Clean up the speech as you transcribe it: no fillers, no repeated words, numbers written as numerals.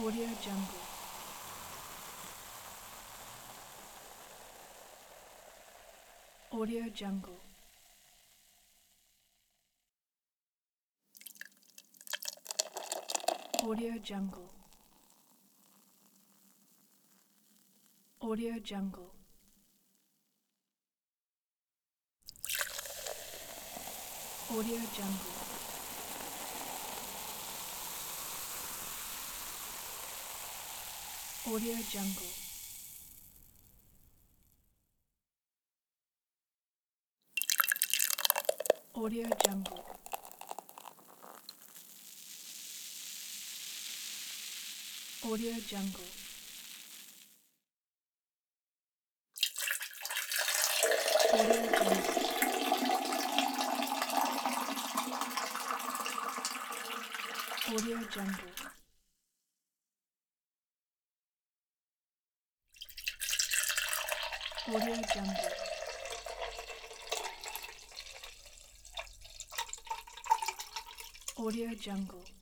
Audio Jungle. Audio Jungle. Audio Jungle. Audio Jungle. Audio Jungle. Audio Jungle. Audio Jungle. Audio Jungle. Audio Jungle. Audio Jungle. Audio Jungle. Audio Jungle.